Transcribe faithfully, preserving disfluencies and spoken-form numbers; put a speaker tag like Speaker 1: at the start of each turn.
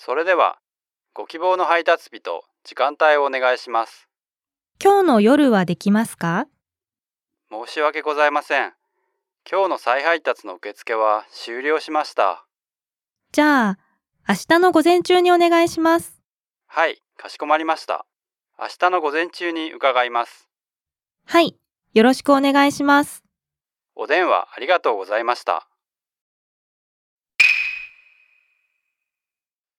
Speaker 1: それでは、ご希望の配達日と時間帯をお願いします。
Speaker 2: 今日の夜はできますか？
Speaker 1: 申し訳ございません。今日の再配達の受付は終了しました。
Speaker 2: じゃあ、明日の午前中にお願いします。
Speaker 1: はい、かしこまりました。明日の午前中に伺います。
Speaker 2: はい、よろしくお願いします。
Speaker 1: お電話ありがとうございました。